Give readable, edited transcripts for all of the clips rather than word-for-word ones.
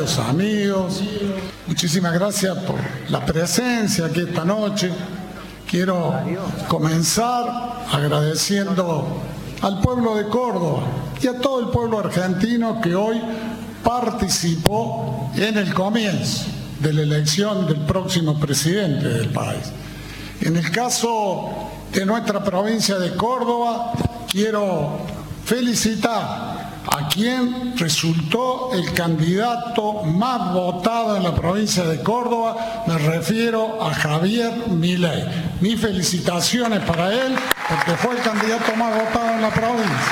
queridos amigos, muchísimas gracias por la presencia aquí esta noche. Quiero comenzar agradeciendo al pueblo de Córdoba y a todo el pueblo argentino que hoy participó en el comienzo de la elección del próximo presidente del país. En el caso de nuestra provincia de Córdoba, quiero felicitar a quien resultó el candidato más votado en la provincia de Córdoba. Me refiero a Javier Milei. Mis felicitaciones para él, porque fue el candidato más votado en la provincia.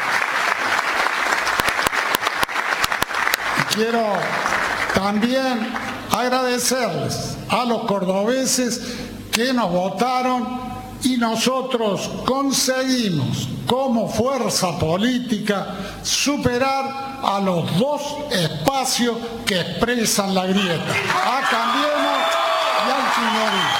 Y quiero también agradecerles a los cordobeses que nos votaron y nosotros conseguimos como fuerza política superar a los dos espacios que expresan la grieta, a Cambiemos y al kirchnerismo.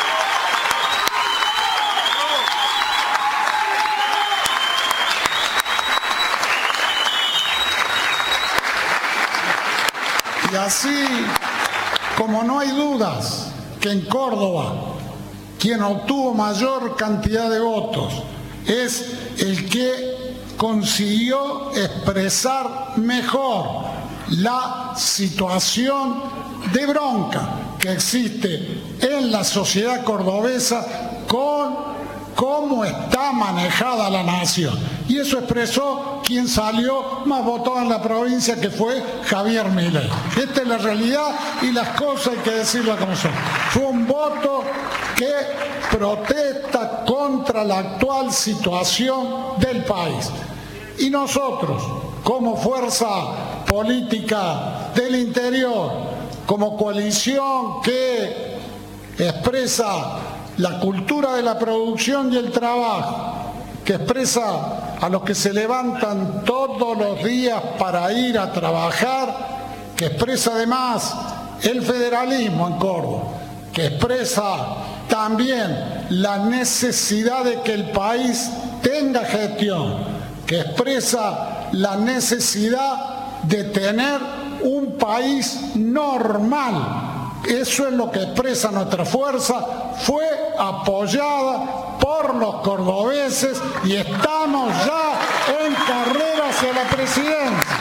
Y así como no hay dudas que en Córdoba quien obtuvo mayor cantidad de votos es el que consiguió expresar mejor la situación de bronca que existe en la sociedad cordobesa con cómo está manejada la nación. Y eso expresó quien salió más votado en la provincia, que fue Javier Milei. Esta es la realidad y las cosas hay que decirlas como son. Fue un voto que protesta contra la actual situación del país. Y nosotros, como fuerza política del interior, como coalición que expresa la cultura de la producción y el trabajo, que expresa a los que se levantan todos los días para ir a trabajar, que expresa además el federalismo en Córdoba, que expresa también la necesidad de que el país tenga gestión, que expresa la necesidad de tener un país normal. Eso es lo que expresa nuestra fuerza, fue apoyada por los cordobeses y estamos ya en carrera hacia la presidencia.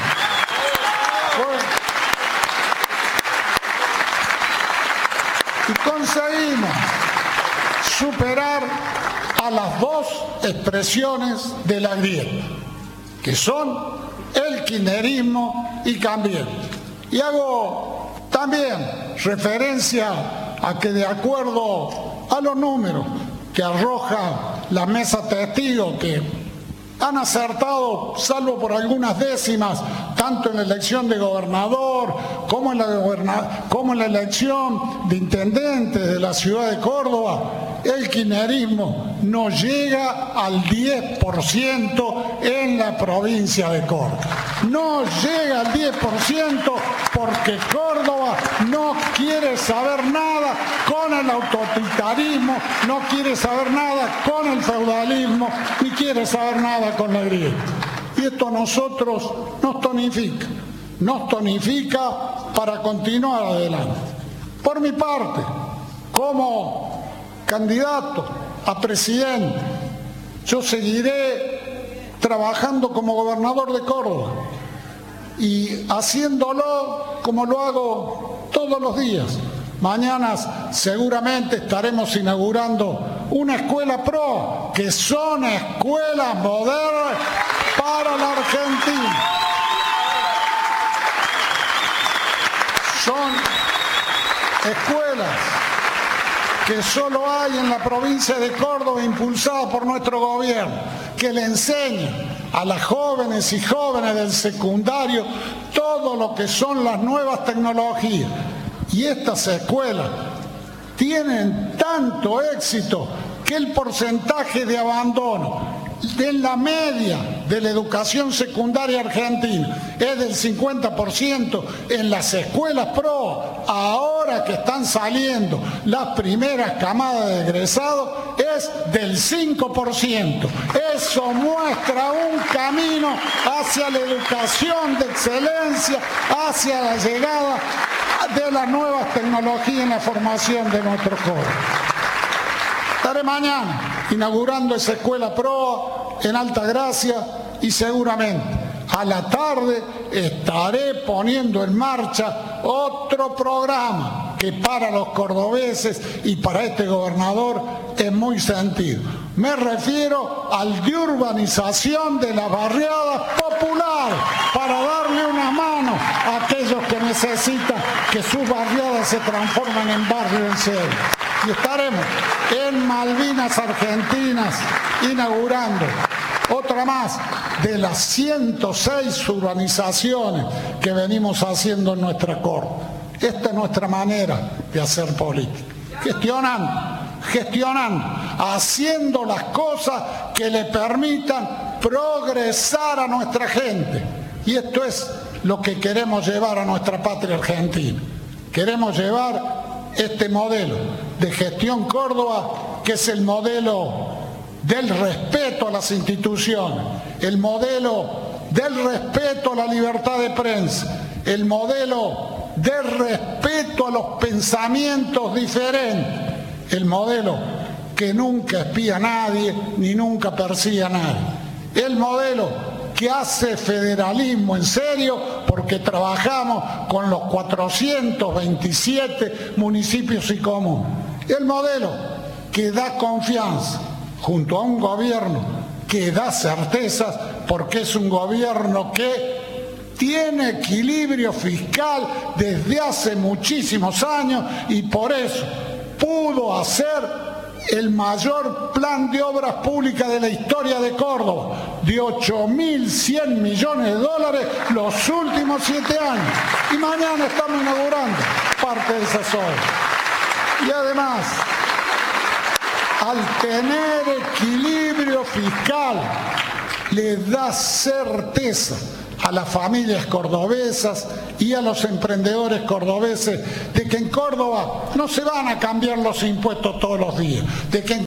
Y conseguimos superar a las dos expresiones de la grieta, que son el kirchnerismo y Cambiemos. Y hago también referencia a que, de acuerdo a los números que arroja la mesa testigo, que han acertado, salvo por algunas décimas, tanto en la elección de gobernador como en la elección de intendente de la ciudad de Córdoba, el kirchnerismo no llega al 10% en la provincia de Córdoba. No llega al 10% porque Córdoba no quiere saber nada con el autoritarismo, no quiere saber nada con el feudalismo, ni quiere saber nada con la grieta. Y esto a nosotros nos tonifica para continuar adelante. Por mi parte, como candidato a presidente, yo seguiré trabajando como gobernador de Córdoba y haciéndolo como lo hago todos los días. Mañana seguramente estaremos inaugurando una escuela PRO, que son escuelas modernas para la Argentina. Son escuelas que solo hay en la provincia de Córdoba, impulsadas por nuestro gobierno, que le enseñan a las jóvenes y jóvenes del secundario todo lo que son las nuevas tecnologías. Y estas escuelas tienen tanto éxito que el porcentaje de abandono en la media de la educación secundaria argentina es del 50%, en las escuelas PRO, ahora que están saliendo las primeras camadas de egresados, es del 5%. Eso muestra un camino hacia la educación de excelencia, hacia la llegada de las nuevas tecnologías en la formación de nuestros jóvenes. Estaré mañana inaugurando esa escuela PRO en Altagracia y seguramente a la tarde estaré poniendo en marcha otro programa que para los cordobeses y para este gobernador es muy sentido. Me refiero al de urbanización de las barriadas populares para darle una mano a aquellos que necesitan que sus barriadas se transformen en barrios en serio. Y estaremos en Malvinas Argentinas inaugurando otra más de las 106 urbanizaciones que venimos haciendo en nuestra corte. Esta es nuestra manera de hacer política, gestionando, haciendo las cosas que le permitan progresar a nuestra gente. Y esto es lo que queremos llevar a nuestra patria argentina. Queremos llevar este modelo de gestión Córdoba, que es el modelo del respeto a las instituciones, el modelo del respeto a la libertad de prensa, el modelo del respeto a los pensamientos diferentes, el modelo que nunca espía a nadie ni nunca persigue a nadie, el modelo que hace federalismo en serio porque trabajamos con los 427 municipios y comunes, el modelo que da confianza junto a un gobierno que da certezas porque es un gobierno que tiene equilibrio fiscal desde hace muchísimos años y por eso pudo hacer el mayor plan de obras públicas de la historia de Córdoba, de 8.100 millones de dólares los últimos 7 años. Y mañana estamos inaugurando parte de esas obras. Y además, al tener equilibrio fiscal, le da certeza a las familias cordobesas y a los emprendedores cordobeses de que en Córdoba no se van a cambiar los impuestos todos los días, de que en